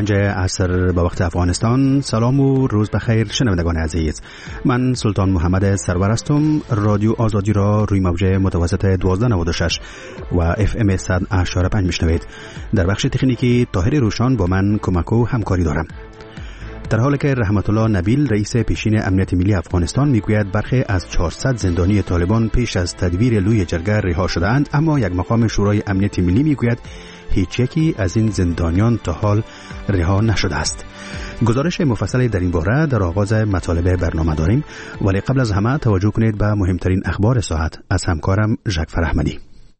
5 عصر به وقت افغانستان. سلام و روز بخیر شنوندگان عزیز. من سلطان محمد سرور هستم. رادیو آزادی را روی موج متوسط 1296 و FM 100.5 میشنوید. در بخش تکنیکی طاهر روشان با من کمک و همکاری دارم. در حالی که رحمت الله نبیل رئیس پیشین امنیت ملی افغانستان میگوید برخی از 400 زندانی طالبان پیش از تدویر لوی جرگه رها شده‌اند، اما یک مقام شورای امنیت ملی میگوید هیچ یکی از این زندانیان تا حال رها نشده است. گزارش مفصلی در این باره در آغاز مطالب برنامه داریم، ولی قبل از همه توجه کنید به مهمترین اخبار ساعت از همکارم ژاکفر احمدی.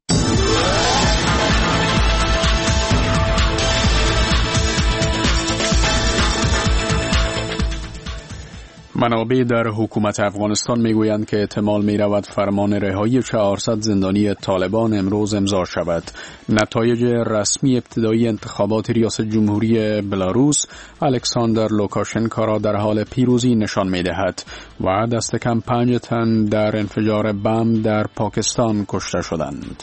منابع در حکومت افغانستان میگویند که احتمال میرود فرمان رهایی 400 زندانی طالبان امروز امضا شود. نتایج رسمی ابتدایی انتخابات ریاست جمهوری بلاروس الکساندر لوکاشنکو را در حال پیروزی نشان میدهد و دست کم 5 تن در انفجار بم در پاکستان کشته شدند.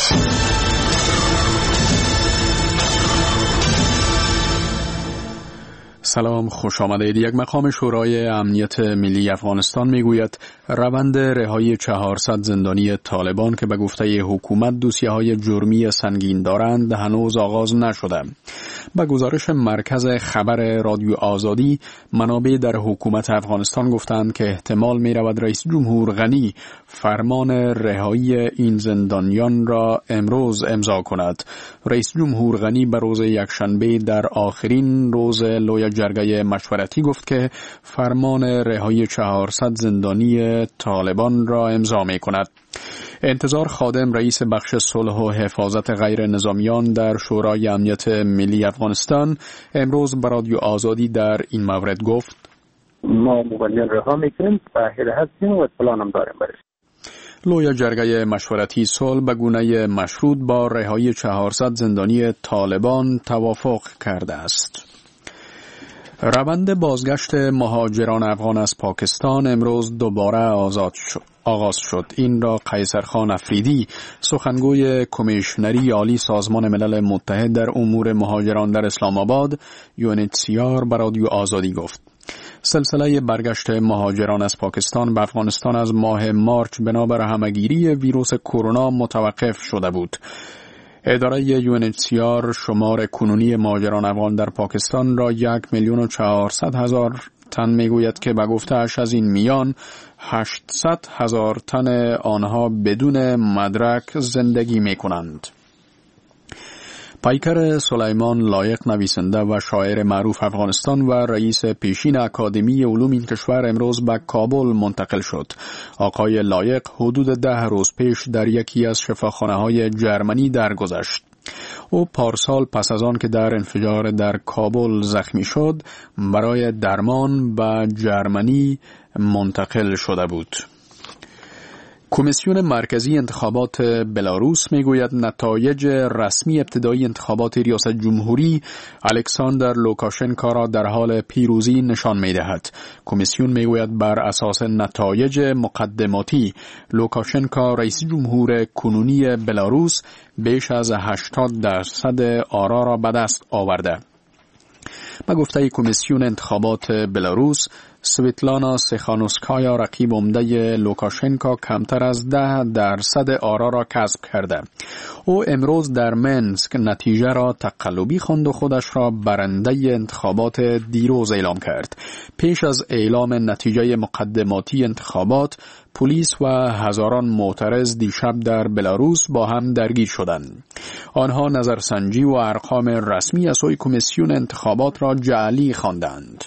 سلام، خوش آمدید. یک مقام شورای امنیت ملی افغانستان میگوید روند رهایی 400 زندانی طالبان که به گفته حکومت دوسیه‌های جرمی سنگین دارند هنوز آغاز نشده. با گزارش مرکز خبر رادیو آزادی، منابع در حکومت افغانستان گفتند که احتمال می‌رود رئیس جمهور غنی فرمان رهایی این زندانیان را امروز امضا کند. رئیس جمهور غنی به روز یکشنبه در آخرین روز لوی جرگه مشورتی گفت که فرمان رهایی 400 زندانی طالبان را امضا می کند. انتظار خادم رئیس بخش صلح و حفاظت غیر نظامیان در شورای امنیت ملی افغانستان امروز به رادیو آزادی در این مورد گفت ما مبین رها میکنیم، باهر هستیم و اطلاع هم داریم برش. لوی جرگه مشورتی صلح به گونه مشروط با رهایی 400 زندانی طالبان توافق کرده است. روند بازگشت مهاجران افغان از پاکستان امروز دوباره آغاز شد. این را قیصرخان افریدی، سخنگوی کمیشنری عالی سازمان ملل متحد در امور مهاجران در اسلام آباد UNHCR به رادیو آزادی گفت. سلسله برگشت مهاجران از پاکستان به افغانستان از ماه مارچ بنابر همه‌گیری ویروس کرونا متوقف شده بود. اداره UNHCR شمار کنونی مهاجران افغان در پاکستان را 1,400,000 تن میگوید که به گفته‌اش از این میان 800,000 تن آنها بدون مدرک زندگی میکنند. پیکر سلیمان لایق، نویسنده و شاعر معروف افغانستان و رئیس پیشین اکادمی علوم این کشور امروز به کابل منتقل شد. آقای لایق حدود 10 روز پیش در یکی از شفاخانه‌های جرمنی درگذشت. او پارسال پس از آن که در انفجار در کابل زخمی شد برای درمان به جرمنی منتقل شده بود. کمیسیون مرکزی انتخابات بلاروس میگوید نتایج رسمی ابتدایی انتخابات ریاست جمهوری الکساندر لوکاشنکو را در حال پیروزی نشان میدهد. کمیسیون میگوید بر اساس نتایج مقدماتی لوکاشنکو رئیس جمهور کنونی بلاروس بیش از 80% آرا را به دست آورده. به گفته کمیسیون انتخابات بلاروس، سویتلانا سیخانوسکایا رقیب عمده لوکاشنکو کمتر از 10% آرا را کسب کرده. او امروز در منسک نتیجه را تقلبی خواند و خودش را برنده انتخابات دیروز اعلام کرد. پیش از اعلام نتیجه مقدماتی انتخابات، پلیس و هزاران معترض دیشب در بلاروس با هم درگیر شدند. آنها نظرسنجی و ارقام رسمی از سوی کمیسیون انتخابات را جعلی خواندند.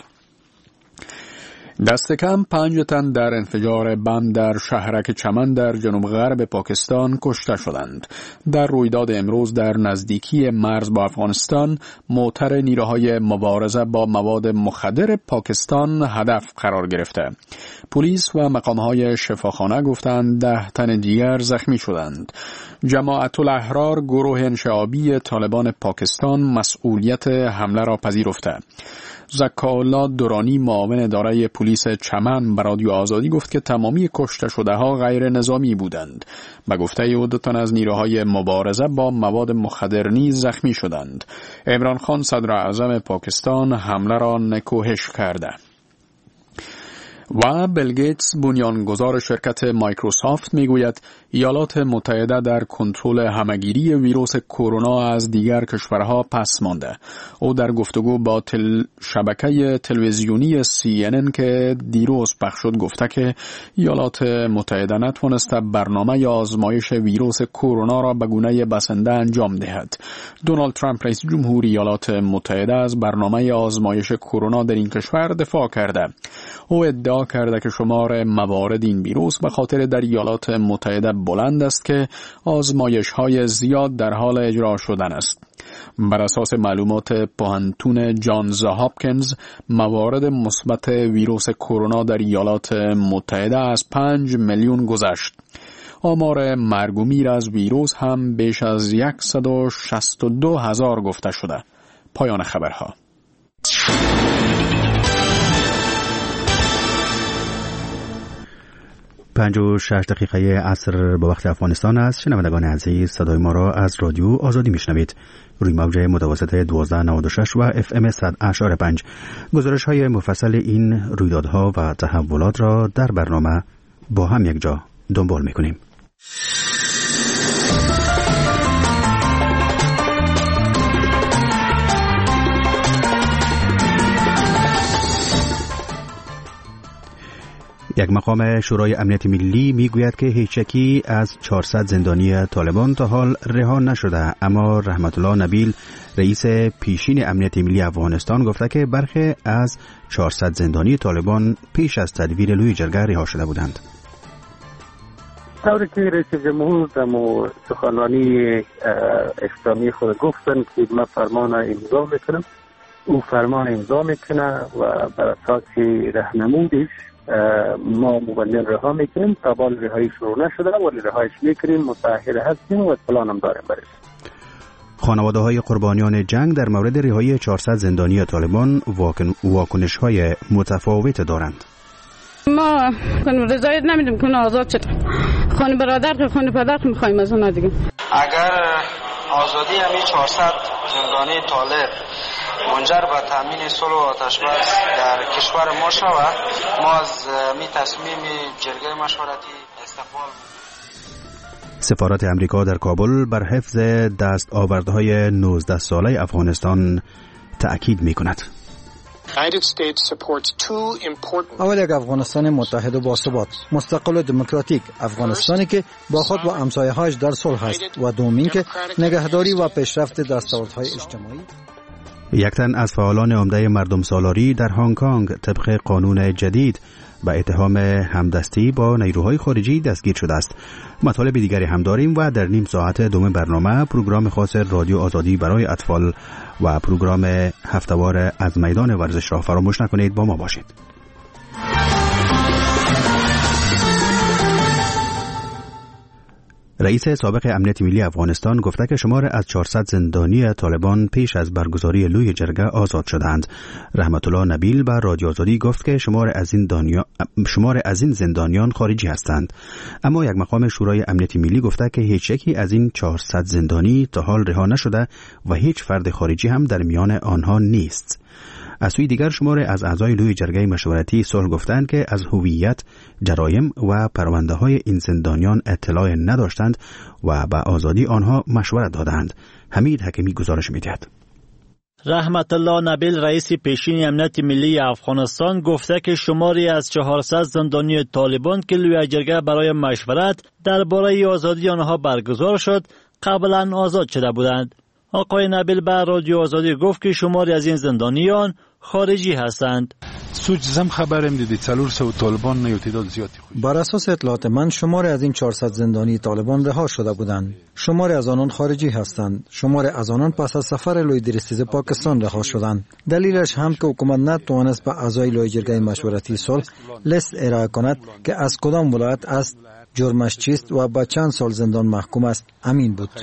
دست کم 5 تن در انفجار بم در شهرک چمن در جنوب غرب پاکستان کشته شدند. در رویداد امروز در نزدیکی مرز با افغانستان، موتر نیروهای مبارزه با مواد مخدر پاکستان هدف قرار گرفته. پلیس و مقامهای شفاخانه گفتند 10 تن دیگر زخمی شدند. جماعت الاحرار، گروه انشعابی طالبان پاکستان، مسئولیت حمله را پذیرفته. زکاالله دورانی معاون اداره پلیس چمن به رادیو آزادی گفت که تمامی کشته شده ها غیر نظامی بودند. به گفته او 2 تن از نیروهای مبارزه با مواد مخدر نیز زخمی شدند. عمران خان صدر اعظم پاکستان حمله را نکوهش کرده. و بیل گیتس بنیانگذار شرکت مایکروسافت میگوید ایالات متحده در کنترل همهگیری ویروس کرونا از دیگر کشورها پس مانده. او در گفتگو با شبکه تلویزیونی CNN که دیروز پخش شد گفته که ایالات متحده نتوانسته برنامه آزمایش ویروس کرونا را به گونه بسنده انجام دهد. دونالد ترامپ رئیس جمهور ایالات متحده از برنامه آزمایش کرونا در این کشور دفاع کرده. او ادعا کرده که شمار موارد این ویروس به خاطر در ایالات متحده بلند است که آزمایش‌های زیاد در حال اجرا شدن است. بر اساس معلومات پوهنتون جانز هاپکینز موارد مثبت ویروس کرونا در ایالات متحده از 5 میلیون گذشت. آمار مرگ و میر از ویروس هم بیش از 162,000 گفته شده. پایان خبرها. 56 دقیقه عصر به وقت افغانستان است. شنوندگان عزیز، صدای ما را از رادیو آزادی میشنوید روی موج متوسط 1296 و FM 100.5. گزارش های مفصل این رویدادها و تحولات را در برنامه با هم یک جا دنبال میکنیم. یک مقام شورای امنیت ملی میگوید که هیچ یکی از 400 زندانی طالبان تا حال رها نشده، اما رحمت الله نبیل رئیس پیشین امنیت ملی افغانستان گفته که برخی از 400 زندانی طالبان پیش از تدویر لوی جرگه رها شده بودند. طوری که رئیس جمهور در سخنرانی اختتامی خود گفتن که من فرمان امضا میکنم، او فرمان امضا میکنه و بر اساس راهنمودش ما مبلغ رها میکنیم. تا بال رهایی شروع نشده ولی رهایش میکنیم، متأهل هستیم و اطلاع هم داریم برش. خانواده های قربانیان جنگ در مورد رهایی 400 زندانی طالبان واکنش های متفاوت دارند. ما رضایت نمیدیم که آزاد شد. خانه برادر که خانه پدر که میخوایم از اون دیگه. اگر آزادی همین 400 زندانی طالب منجر به تامین صلح و آتش‌بس در کشور ما شود، ما از می تصمیم جرگه مشورتی استقبال. سفارت امریکا در کابل بر حفظ دستاوردهای 19 ساله افغانستان تأکید می‌کند. اول یک افغانستان متحد و باثبات، مستقل و دموکراتیک، افغانستانی که با خود و همسایه‌هایش در صلح است، و دومین که نگهداری و پیشرفت دستاوردهای اجتماعی. یک تن از فعالان عمده مردم سالاری در هنگ کنگ طبق قانون جدید به اتهام همدستی با نیروهای خارجی دستگیر شده است. مطالب دیگری هم داریم و در نیم ساعت دوم برنامه پروگرام خاص رادیو آزادی برای اطفال و پروگرام هفته‌وار از میدان ورزش را فراموش نکنید. با ما باشید. رئیس سابق امنیت ملی افغانستان گفته که شمار از 400 زندانی طالبان پیش از برگزاری لوی جرگه آزاد شدند. رحمت الله نبیل به رادیو آزادی گفت که شمار از این زندانیان خارجی هستند، اما یک مقام شورای امنیت ملی گفته که هیچ یکی از این 400 زندانی تا حال رها نشده و هیچ فرد خارجی هم در میان آنها نیست. از سوی دیگر شمار از اعضای لوی جرگه مشورتی صلح گفتند که از هویت، جرایم و پرونده‌های این زندانیان اطلاع نداشتند و به آزادی آنها مشورت دادند. حمید حکیمی گزارش می‌دهد. رحمت الله نبیل رئیس پیشین امنیت ملی افغانستان گفته که شماری از 400 زندانی طالبان که لوی جرگه برای مشورت درباره آزادی آنها برگزار شد قبلا آزاد شده بودند. آقای نبیل به رادیو آزادی گفت که شماری از این زندانیان خارجی هستند. سوچ خبرم دیدی 400 طالبان نه تعداد زیادی خوش. بر اساس اطلاعات من شماری از این 400 زندانی طالبان رها شده بودند. شماری از آنان خارجی هستند. شماری از آنان پس از سفر لوی درستیز پاکستان رها شدند. دلیلش هم که حکومت نتوانست به اعضای لوی جرگه مشورتی صلح لیست ارائه کند که از کدام ولایت است جرمش چیست و به چند سال زندان محکوم است امین بود.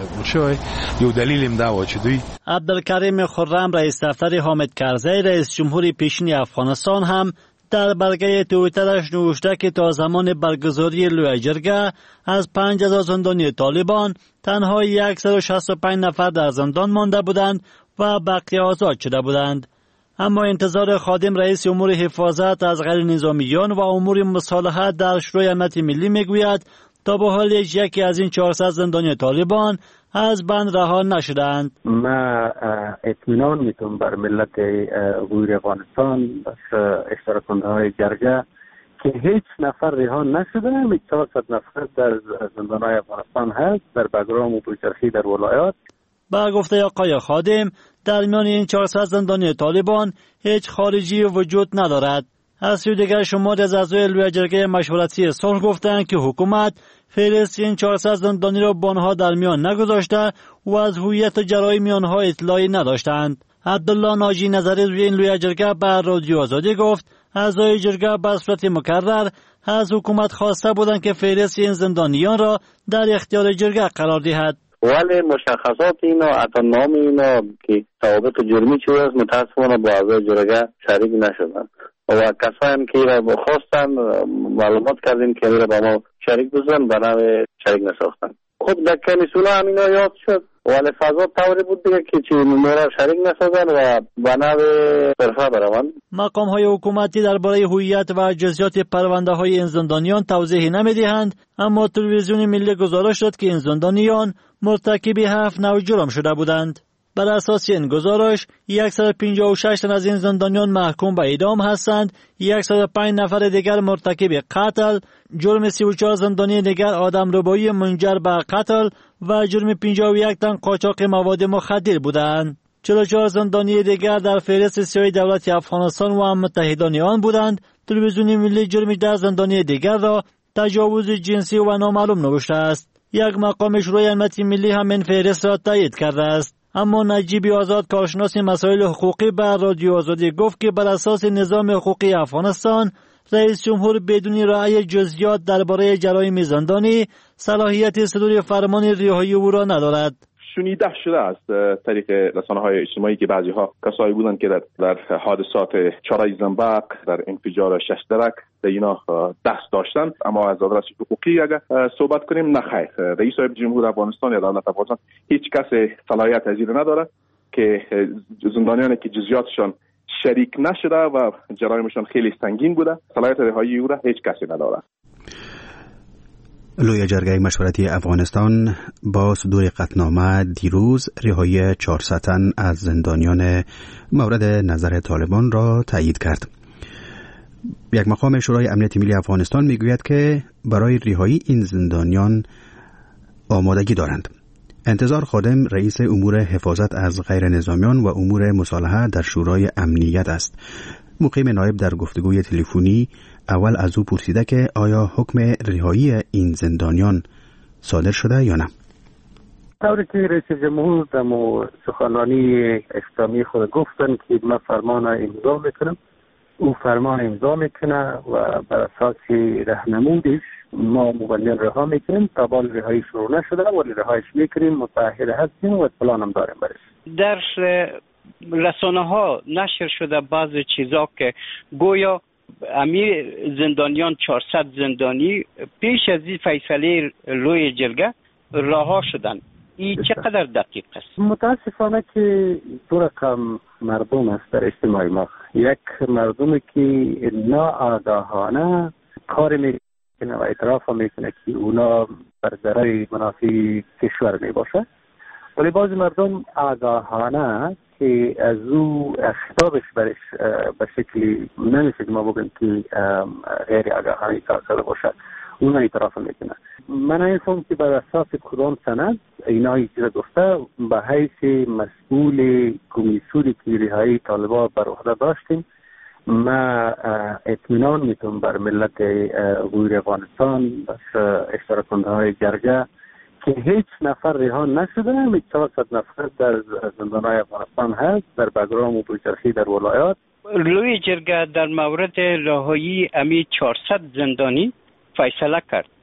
عبدالکریم خرم رئیس دفتر حامد کرزی رئیس جمهور پیشین افغانستان هم در برگه توییترش نوشته که تا زمان برگزاری لوی جرگه از 5000 زندانی طالبان تنها 165 نفر در زندان مانده بودند و بقیه آزاد شده بودند. اما انتظار خادم رئیس امور حفاظت از غیر نظامیان و امور مصالحت در شورای امنیت ملی میگوید تا به حال یکی از این 400 زندانی طالبان از بند رها نشدند. ما اطمینان میتونم بر ملت غیر افغانستان اشتراک کننده های جرگه که هیچ نفر رها نشده. 400 نفر در زندان های افغانستان هست، در بگرام و بوچرخی در ولایات. با گفته آقای خادم در میان این 400 زندانی طالبان هیچ خارجی وجود ندارد. از سوی دیگر شماری از اعضای لوی جرگه مشورتی صلح گفتند که حکومت فهرست این 400 زندانی را با آنها در میان نگذاشته و از هویت جرایم آنها اطلاعی نداشتند. عبدالله ناجی نظری روی این لوی جرگه به رادیو آزادی گفت اعضای جرگه به صورت مکرر از حکومت خواسته بودند که فهرست این زندانیان را در اختیار جرگه قرار دهد. ولی مشخصات اینا حتی نام اینا که ثوابت جرمی چیز است متاسفانه با اعضای جرگه شریک نشدن و کسایی که را خواستن معلومات کردیم که را با ما شریک بزن به نوع شریک نساختن. خب در کمیسیون هم اینا یاد شد ولی فضا طوری بود دیگه که چی نورا شریک نسازن و به نوع صرفه بروند. مقام های حکومتی درباره هویت و جزئیات پرونده های این زندانیان توضیحی نمیدهند، اما تلویزیون ملی گزارش داد که این زندانیان مرتکب 7 نوع جرم شده بودند. بر اساس این گزارش 156 تن از این زندانیان محکوم به اعدام هستند، 105 نفر دیگر مرتکب قتل، جرم 34 زندانی دیگر آدمربایی منجر به قتل و جرم 51 تن قاچاق مواد مخدر بودند. 44 زندانی دیگر در فهرست سیاه دولت افغانستان و متحدان آن بودند. تلویزیون ملی جرم 10 زندانی دیگر را تجاوز جنسی و نامعلوم نوشته است. یک مقام شورای امنیت ملی هم این فهرست را تایید کرده است. اما نجیب آزاد کارشناس مسائل حقوقی به رادیو آزادی گفت که بر اساس نظام حقوقی افغانستان رئیس جمهور بدون رعایت جزئیات درباره جرایم زندانی صلاحیت صدور فرمان رهایی او را ندارد. شنیده شده است طریق رسانه‌های اجتماعی که بعضی‌ها کسایی بودند که در حادثات 4 زنبق، در انفجار 6 درک در اینا دست داشتند، اما از آدرس حقوقی اگر صحبت کنیم نه خیر. رئیس جمهور افغانستان یا دولت افغانستان هیچ کس صلاحیت از این نداره که زندانیانی که جزئیاتشان شریک نشده و جرایمشان خیلی سنگین بوده صلاحیت رهایی او را هیچ کسی نداره. لوی جرگه مشورتی افغانستان با صدور قطعنامه دیروز رهایی 400 تن از زندانیان مورد نظر طالبان را تایید کرد. یک مقام شورای امنیت ملی افغانستان میگوید که برای رهایی این زندانیان آمادگی دارند. انتظار خادم رئیس امور حفاظت از غیر نظامیان و امور مصالحه در شورای امنیت است. مقیم نایب در گفتگوی تلفنی اول از او پرسیده که آیا حکم رهایی این زندانیان صادر شده یا نه. طوری که رئیس جمهور در سخنرانی اختتامی خود گفتن که من فرمان امضا میکنم، او فرمان امضا میکنه و بر اساس راهنمودش ما مبلغ رها میکنیم. تا بال رهایی شروع نشده ولی رهایش میکنیم، متأهل هستیم و اطلاع هم داریم برش. در رسانه ها نشر شده بعض چیزا که گویا امیر زندانیان 400 زندانی پیش از این فیصله لوی جرگه رها شدند. این چقدر دقیق است؟ متاسفانه که دو رقم مردم است در اجتماع ما. یک مردمی که ناآگاهانه کار میکنه و اعتراف میکنه که اونا بر ضرر منافع کشور میباشه، ولی بعضی مردم آگاهانه که از او خطابش برش به شکلی نمیشه که ما بگیم که غیر آگاهانه کار کرده باشه، اونا اعتراف میکنه. من نمیفهم که بر اساس کدام سند اینا این چیز گفته. به حیث مسئول کمیسیون رهایی طالبان بر عهده داشتیم، ما اطمینان میتونم بر ملت غیر افغانستان اشتراک کننده های جرگه که هیچ نفر رها نشده. 400 نفر در زندانهای افغانستان هست، در بگرام و بوچرخی در ولایات. لوی جرگه در مورد رهایی امی 400 زندانی فیصله کرد.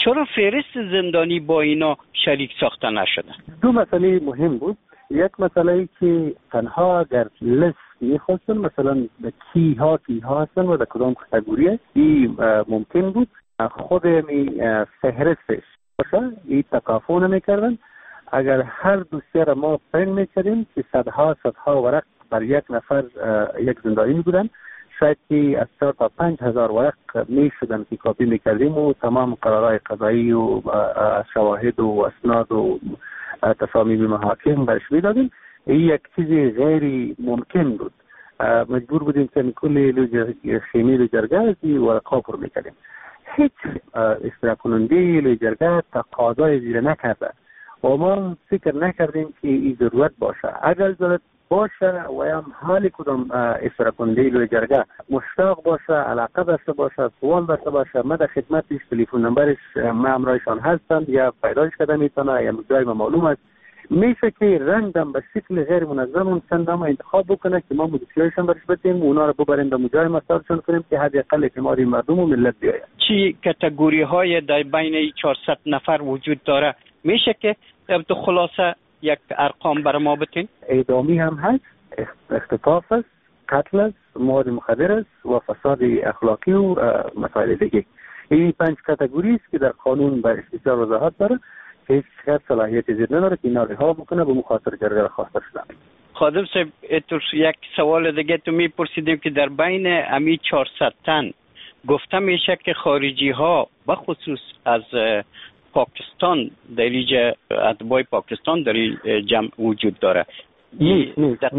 چرا فهرست زندانی با اینا شریک ساخته نشده؟ دو مسئله مهم بود. یک مسئله که تنها اگر لیست میخواستن مثلا کی ها هستن و در کدام کاتگوری این ممکن بود خود فهرستش باشه، این تکافو نمیکردن. اگر هر دوسیه را ما پرینت میکردیم که صدها ورق بر یک نفر یک زندانی بودن، شاید که از 4 تا 5,000 ورق میشدن که کاپی میکردیم و تمام قرارهای قضایی و شواهد و اسناد و تصامیم محاکم برش میدادیم. این یک چیزی غیر ممکن بود. مجبور بودیم که کل خیمه لوجرگه از این ورقا پر میکردیم. هیچ اصلاح کننده لوجرگه تقاضای زیر نکرده و ما فکر نکردیم که این ضرورت باشه. اگر ضرورت باشه و هم حال کدام اصلاح کننده لوجرگه مشتاق باشه، علاقه داشته باشه، سوال داشته باشه، ما در خدمتش، تلفن نمبرش ما همراهشان هستند یا پیداش کرده میتونه یا جای ما معلوم است. میشه که رندم به شکل غیر منظم اون چند نام انتخاب بکنه که ما مدیریتشون برش بدیم و اونا رو ببریم به جای مستقرشون کنیم که حداقل اعتماد مردم و ملت بیاید. چی کاتگوری های در بین 400 نفر وجود داره؟ میشه که تو خلاصه یک ارقام بر ما بتین؟ اعدامی هم هست، اختطاف است، قتل است، مواد مخدر است و فساد اخلاقی و مسائل دیگه. این 5 کاتگوری است که در قانون برش بسیار وضاحت داره. هیچ کس صلاحیت زیر نداره که اینا رها بکنه به مخاطر جرگه خواسته شدن. خادم صاحب یک سوال دیگه تو میپرسیدیم که در بین امی 400 تن گفته میشه که خارجی ها بخصوص از پاکستان در اینجا اتباع پاکستان در این جمع وجود داره. نیست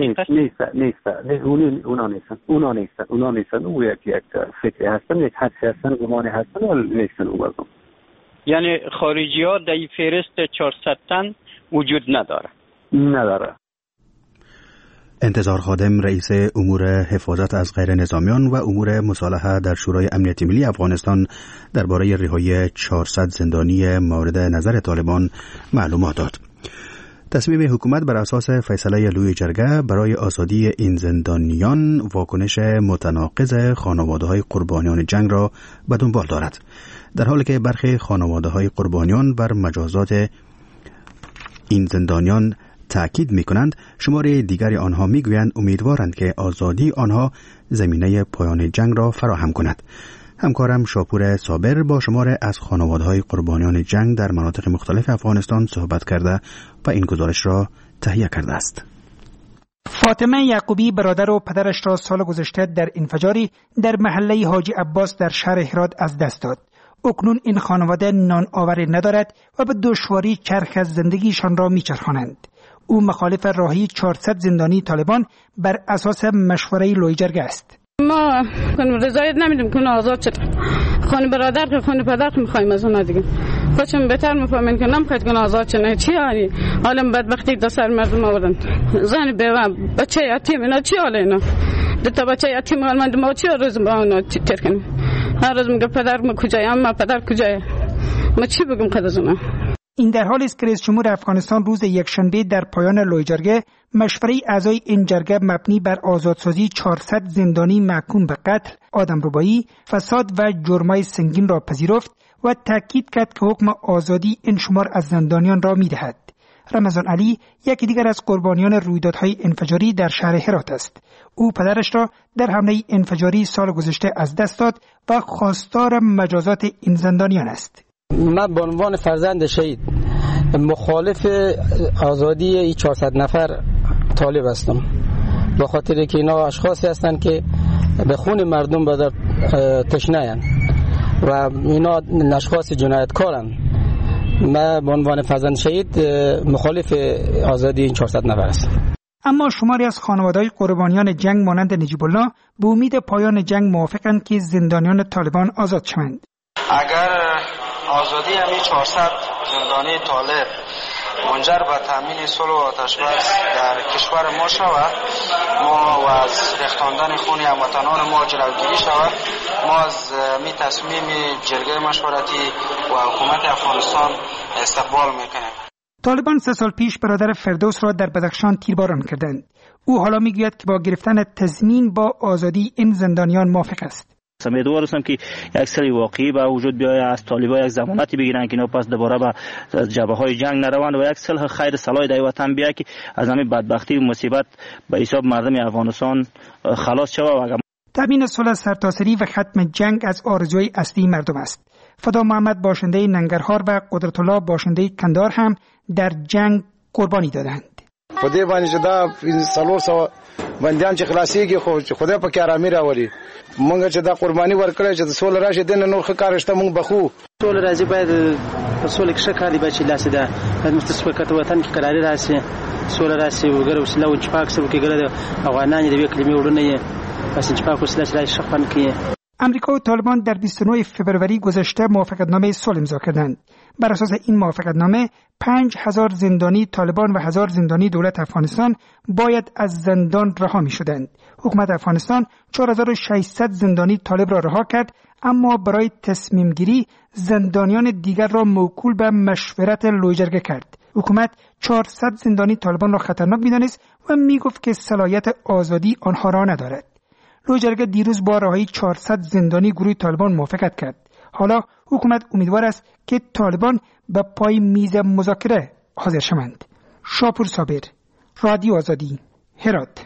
اونا نیستن او یک فکری هستن، یک حدسی هستن، گمانی هستن ولی نیستن او بازم. یعنی خارجی ها در فهرست 400 تن وجود نداره. انتظار خادم رئیس امور حفاظت از غیر نظامیان و امور مصالحه در شورای امنیت ملی افغانستان درباره رهایی 400 زندانی مورد نظر طالبان معلومات داد. تصمیم حکومت بر اساس فیصله لوی جرگه برای آزادی این زندانیان واکنش متناقض خانواده‌های قربانیان جنگ را به دنبال دارد، در حالی که برخی خانواده‌های قربانیان بر مجازات این زندانیان تأکید می‌کنند. شماره دیگری آنها می‌گویند امیدوارند که آزادی آنها زمینه پایان جنگ را فراهم کند. همکارم شاپور صابر با شماره از خانواده‌های قربانیان جنگ در مناطق مختلف افغانستان صحبت کرده و این گزارش را تهیه کرده است. فاطمه یعقوبی برادر و پدرش را سال گذشته در انفجاری در محله حاجی عباس در شهر هرات از دست داد. اکنون این خانواده نان آوری ندارد و به دشواری چرخ از زندگیشان را میچرخانند. او مخالف رهایی 400 زندانی طالبان بر اساس مشوره لوی جرگه است. ما رضایت نمیدیم که آزاد شد. خانه برادر که خانه پدر که میخوایم از اونا دیگه خودشون بهتر میفهمن که نمیخواید که آزاد شدن. چی یعنی حالا بدبختی دو سر مردم آوردن، زن بیوه بچه یتیم، اینا چی حالا اینا دو تا بچه یتیم حالمند ما چی روز با اونا تیر کنیم؟ هر روز میگه پدر ما کجای، اما پدر کجای، ما چی بگم خود از اونا؟ این در حالی است که رئیس جمهور افغانستان روز یکشنبه در پایان لوی جرگه مشوره اعضای این جرگه مبنی بر آزادسازی 400 زندانی محکوم به قتل، آدمربایی، فساد و جرمای سنگین را پذیرفت و تاکید کرد که حکم آزادی این شمار از زندانیان را می‌دهد. رمضان علی یکی دیگر از قربانیان رویدادهای انفجاری در شهر هرات است. او پدرش را در حمله انفجاری سال گذشته از دست داد و خواستار مجازات این زندانیان است. من به عنوان فرزند شهید مخالف آزادی این 400 نفر طالب هستم، به خاطر که اینا اشخاصی هستند که به خون مردم بدر تشنه‌اند و اینا اشخاص جنایتکارند. من به عنوان فرزند شهید مخالف آزادی این 400 نفر هستم. اما شماری از خانواده‌های قربانیان جنگ مانند نجیب الله به امید پایان جنگ موافقند که زندانیان طالبان آزاد شوند. اگر آزادی همین 400 زندانی طالب منجر به تامین صلح و آتش‌بس در کشور ما شود، ما و از ریختاندن خون هموطنان ما جلوگیری شود، ما از می تصمیم جرگه مشورتی و حکومت افغانستان استقبال میکنیم. طالبان 3 سال پیش برادر فردوس را در بدخشان تیرباران کردند. او حالا میگوید که با گرفتن تضمین با آزادی این زندانیان موافق است. امیدوار هستم که یک سری واقعی به وجود بیاید، از طالبان یک ضمانتی بگیرن که اینا پس دوباره به جبهه‌های جنگ نروند و یک صلح خیر صلاح در وطن بیاید که از همین بدبختی و مصیبت به حساب مردم افغانستان خلاص شود. تامین صلح سرتاسری و ختم جنگ از آرزوی اصلی مردم است. فدا محمد باشنده ننگرهار و قدرت الله باشنده کندهار هم در جنگ قربانی دادند. په دې باندې چې دا 300 بندیان چې خلاصيږي خو خدای په کې آرامي راولي. مونږ چې دا قرباني ورکړې چې سول راشي دنه نور ښکارشته مونږ بخو. سول راځي باید سول کې شکاري بچي لاسه ده مستسبقه وطن کې قراري راشي. سول راشي وګړو وسله او چپاک سره کې ګره افغانان دې کلمې وړونه پس چپاک وسله راشي شخصن کې. امریکا و طالبان در 29 فوریه گذشته موافقتنامه صلح امضا کردند. بر اساس این موافقتنامه 5000 زندانی طالبان و 1000 زندانی دولت افغانستان باید از زندان رها می‌شدند. حکومت افغانستان 4600 زندانی طالب را رها کرد، اما برای تصمیم گیری زندانیان دیگر را موکول به مشورت لویجرگه کرد. حکومت 400 زندانی طالبان را خطرناک می‌دانست و می‌گفت که صلاحیت آزادی آنها را ندارد. لویجرگه دیروز با رهایی 400 زندانی گروه طالبان موافقت کرد. حالا حکومت امیدوار است که طالبان به پای میز مذاکره حاضر شوند. شاپور صابر، رادیو آزادی، هرات.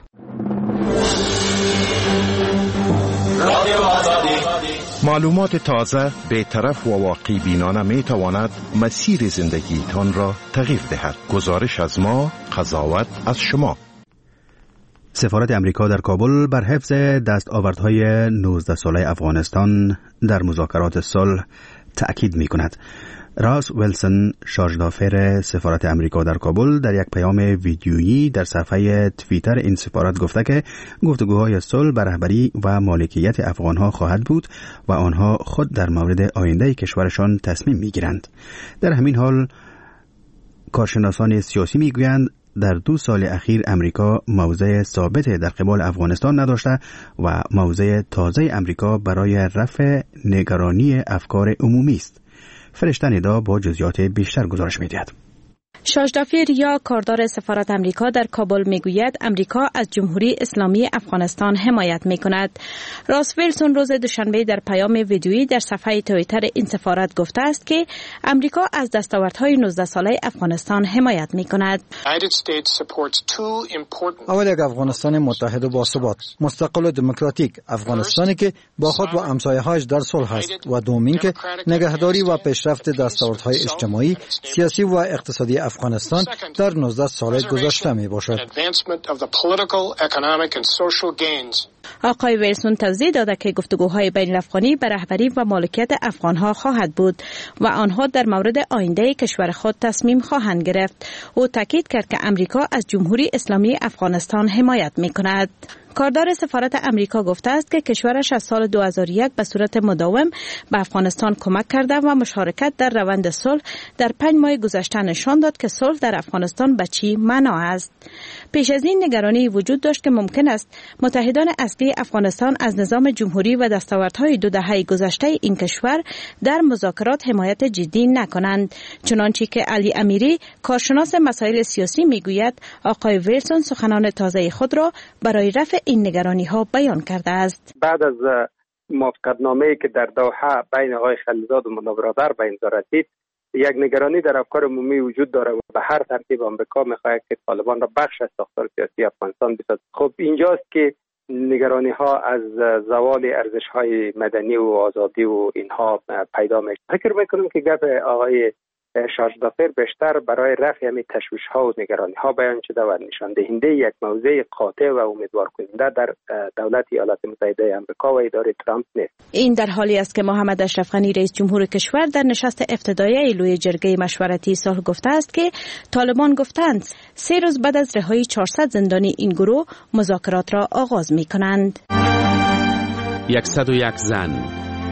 معلومات تازه، بی‌طرف و واقعی بینانه می تواند مسیر زندگیتان را تغییر دهد. گزارش از ما، قضاوت از شما. سفارت امریکا در کابل بر حفظ دستاوردهای 19 ساله افغانستان در مذاکرات صلح تأکید می کند. راس ویلسون، شارژدافر سفارت امریکا در کابل، در یک پیام ویدیویی در صفحه توییتر این سفارت گفته که گفتگوهای صلح به رهبری و مالکیت افغانها خواهد بود و آنها خود در مورد آینده کشورشان تصمیم می گیرند. در همین حال کارشناسان سیاسی می گویند در 2 سال اخیر امریکا موضع ثابت در قبال افغانستان نداشته و موضع تازه امریکا برای رفع نگرانی افکار عمومی است. فرشته ندا با جزئیات بیشتر گزارش می‌دهد. شاژدافر یا کاردار سفارت امریکا در کابل میگوید امریکا از جمهوری اسلامی افغانستان حمایت میکند. راس ویلسون روز دوشنبه در پیام ویدیویی در صفحه توییتر این سفارت گفته است که امریکا از دستاوردهای 19 ساله افغانستان حمایت میکند. اول یک افغانستان متحد و باثبات، مستقل و دموکراتیک، افغانستانی که با خود و همسایه‌هایش در صلح است و دومین که نگهداری و پیشرفت دستاوردهای اجتماعی، سیاسی و اقتصادی افغانستان در 19 سال گذشته می باشد. آقای ویلسون توضیح داده که گفتگوهای بین الافغانی به رهبری و مالکیت افغانها خواهد بود و آنها در مورد آینده کشور خود تصمیم خواهند گرفت. او تاکید کرد که امریکا از جمهوری اسلامی افغانستان حمایت می کند. کاردار سفارت امریکا گفته است که کشورش از سال 2001 به صورت مداوم به افغانستان کمک کرده و مشارکت در روند صلح در 5 ماه گذشته نشان داد که صلح در افغانستان به چی معنا است. پیش از این نگرانی وجود داشت که ممکن است متحدان اصلی افغانستان از نظام جمهوری و دستاوردهای 2 دهه گذشته این کشور در مذاکرات حمایت جدی نکنند. چنانچه که علی امیری، کارشناس مسائل سیاسی میگوید آقای ویلسون سخنان تازه خود را برای رفع این نگرانی ها بیان کرده است. بعد از موافقتنامه‌ای که در دوحه بین آقای خلیلزاد و ملا برادر به امضا رسید، یک نگرانی در افکار عمومی وجود داره و به هر ترتیب آمریکا می‌خواهد که طالبان را بخش از ساختار سیاسی افغانستان بسازد. خب اینجاست که نگرانی ها از زوال ارزش‌های مدنی و آزادی و اینها پیدا میشه. فکر می‌کنم که گپ آقای شارژدافر بیشتر برای رفع همین تشویش‌ها و نگرانی‌ها بیان شده و نشان دهنده یک موضع قاطع و امیدوار کننده در دولت ایالات متحده آمریکا و اداره ترامپ نیست. این در حالی است که محمد اشرف غنی رئیس جمهور کشور در نشست افتتاحیه لوی جرگه مشورتی صلح گفته است که طالبان گفتند 3 روز بعد از رهایی 400 زندانی این گروه مذاکرات را آغاز می‌کنند. 101 زن،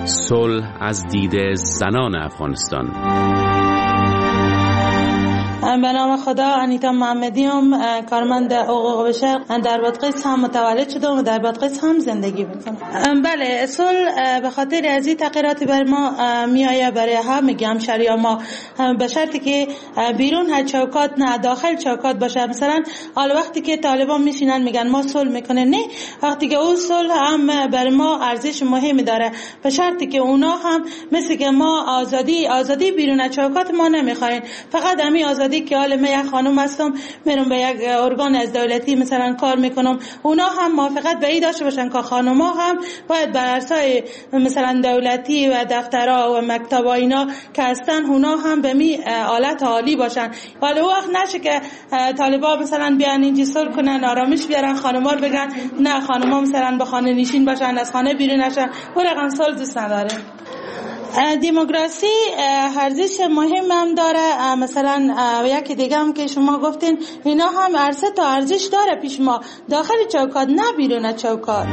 صلح از دید زنان افغانستان. به نام خدا. انیتا محمدی هم کارمند حقوق بشر در بادغیس هم متولد شدم و در بادغیس هم زندگی میکنم. بله، صلح به خاطر از این تغییراتی بر ما میآیه، برای همه همشهریان ما، به شرطی که بیرون از چوکات نه داخل چوکات باشه. مثلا حال وقتی که طالبان میشینن میگن ما صلح میکنه، نه، وقتی که اون صلح هم بر ما ارزش مهمی داره، به شرطی که اونا هم مثل که ما آزادی بیرون از چوکات ما نمیخواین. فقط همین آزادی که حال من یک خانم هستم میرم به یک ارگان از دولتی مثلا کار میکنم، اونا هم موافقت به این داشته باشن که خانوما هم باید بر اساس مثلا دولتی و دفترها و مکتبا اینا که هستن اونا هم به می حالت عالی باشن. ولی وقت نشه که طالبا مثلا بیان اینجا صلح کنن، آرامش بیارن، خانوما رو بگن نه خانوما مثلا به خانه نشین باشن، از خانه بیرون نشن. اون رقم صلح دوست نداره. دموکراسی ارزش مهم هم داره. مثلا یکی دیگه هم که شما گفتین اینا هم ارزش داره پیش ما، داخل چوکات نه بیرون چوکات.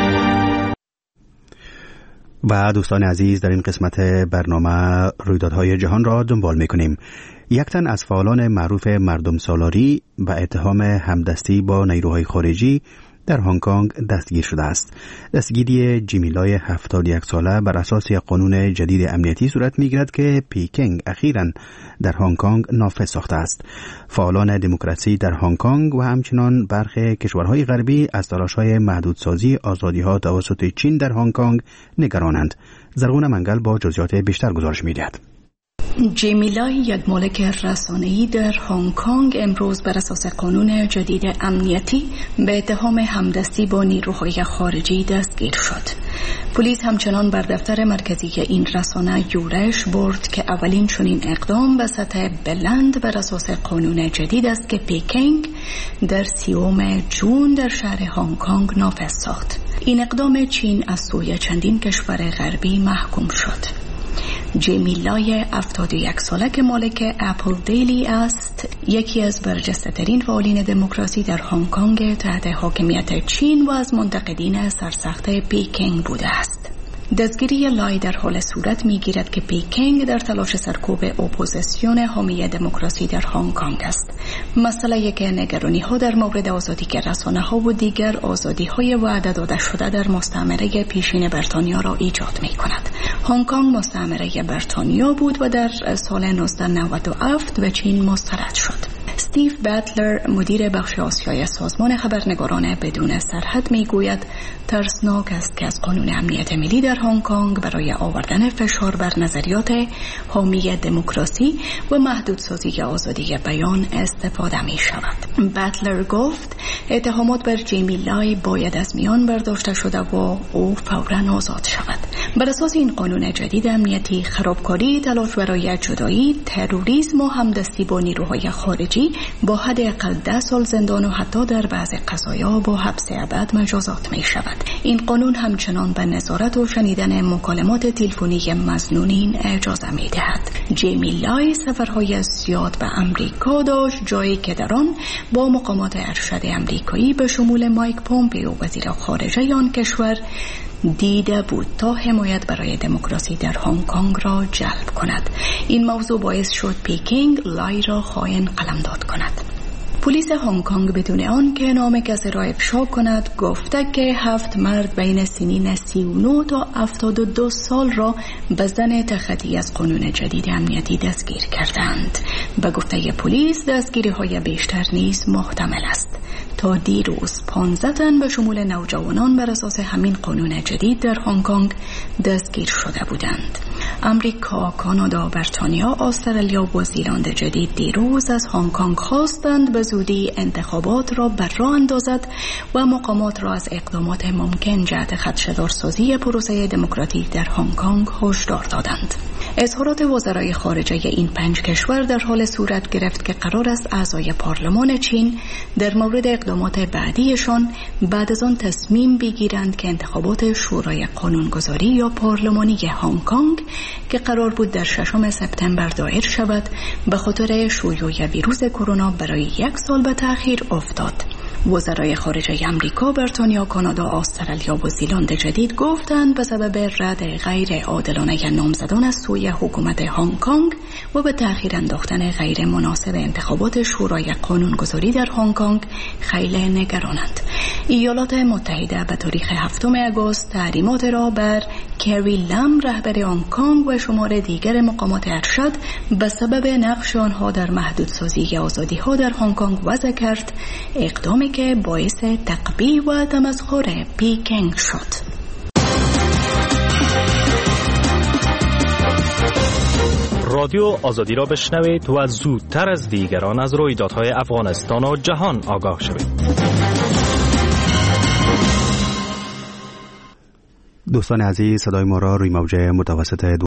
و دوستان عزیز، در این قسمت برنامه رویدادهای جهان را دنبال می‌کنیم. یک تن از فعالان معروف مردم سالاری و اتهام همدستی با نیروهای خارجی در هنگ کنگ دستگیر شده است. دستگیری جیمیلای 71 ساله بر اساس یک قانون جدید امنیتی صورت می‌گیرد که پیکنگ اخیراً در هنگ کنگ نافذ ساخته است. فعالان دموکراسی در هنگ کنگ و همچنان برخی کشورهای غربی از تلاش‌های محدودسازی آزادی‌ها توسط چین در هنگ کنگ نگرانند. زرغون منگل با جزئیات بیشتر گزارش می‌دهد. جیمیلای، یک مالک رسانه‌ای در هنگ کنگ، امروز بر اساس قانون جدید امنیتی به اتهام همدستی با نیروهای خارجی دستگیر شد. پلیس همچنان بر دفتر مرکزی این رسانه یورش برد که اولین چنین اقدام به سطح بلند بر اساس قانون جدید است که پیکنگ در 30 جون در شهر هنگ کنگ نافذ ساخت. این اقدام چین از سوی چندین کشور غربی محکوم شد. جیمیلای 71 ساله که مالک اپل دیلی است، یکی از برجسته ترین فعالین دموکراسی در هنگ کنگ تحت حاکمیت چین و از منتقدین سرسخت پیکنگ بوده است. دستگیری لای در حال صورت می‌گیرد که پیکنگ در تلاش سرکوب اپوزیسیون حامی دموکراسی در هنگ کنگ است. مسئله که نگرانی‌ها در مورد آزادی رسانه‌ها و دیگر آزادی‌های وعده داده شده در مستعمره پیشین بریتانیا را ایجاد می‌کند. هنگ کنگ مستعمره بریتانیا بود و در سال 1997 به چین مسترد شد. استیو باتلر، مدیر بخش آسیای سازمان خبرنگاران بدون سرحد، میگوید ترسناک است که از قانون امنیت ملی در هنگ کنگ برای آوردن فشار بر نظریات حامی دموکراسی و محدودسازی آزادی بیان استفاده می شود. باتلر گفت اتهامات بر جیمیلای باید از میان برداشته شده و او فوراً آزاد شود. بر اساس این قانون جدید امنیتی، خرابکاری، تلاش برای جدایی، تروریسم و همدستی با نیروهای خارجی با حداقل 10 سال زندان و حتی در بعضی قضایا با حبس ابد مجازات می شود. این قانون همچنان به نظارت و شنیدن مکالمات تلفنی مظنونین اجازه می دهد. جیمیلای سفرهای زیاد به امریکا داشت، جایی که در آن با مقامات ارشد امریکایی به شمول مایک پومپئو وزیر خارجه آن کشور دیده بود تا حمایت برای دموکراسی در هنگ کنگ را جلب کند. این موضوع باعث شد پیکنگ لای را خائن قلمداد کند. پلیس هنگ کنگ بدون آن که نام کسی را افشا کند گفته که 7 مرد بین سنین 39 تا 72 سال را به زن تخطی از قانون جدید امنیتی دستگیر کردند. به گفته پلیس دستگیری‌های بیشتر نیز محتمل است. تا دیروز 15 تن به شمول نوجوانان بر اساس همین قانون جدید در هنگ کنگ دستگیر شده بودند. امریکا، کانادا، بریتانیا، استرالیا و زیلند جدید دیروز از هنگ کنگ خواستند به زودی انتخابات را بر راه اندازد و مقامات را از اقدامات ممکن جهت خدشه‌دارسازی پروسه دموکراتیک در هنگ کنگ هشدار دادند. اظهارات وزرای خارجه این 5 کشور در حال صورت گرفت که قرار است اعضای پارلمان چین در مورد اقدامات بعدیشان بعد از آن تصمیم بگیرند که انتخابات شورای قانونگذاری یا پارلمانی هنگ کنگ که قرار بود در 6 سپتامبر دایر شود به خاطر شیوع ویروس کرونا برای 1 سال به تأخیر افتاد. وزرای خارجه امریکا، بریتانیا، کانادا، استرالیا و زیلند جدید گفتند به سبب رد غیر عادلانه نامزدان از سوی حکومت هنگ کنگ و به تأخیر انداختن غیر مناسب انتخابات شورای قانونگذاری در هنگ کنگ خیلی نگرانند. ایالات متحده به تاریخ 7 آگوست تحریمات را بر کری لم رهبر هنگ کنگ و شمار دیگر مقامات ارشد به سبب نقش آنها در محدودسازی آزادی‌ها در هنگ کنگ وضع کرد، اقدامی که باعث تقبیح و تمسخر پیکنگ شد. رادیو آزادی را بشنوید و زودتر از دیگران از رویدادهای افغانستان و جهان آگاه شوید. دوستان عزیز، صدای ما را روی موج متوسط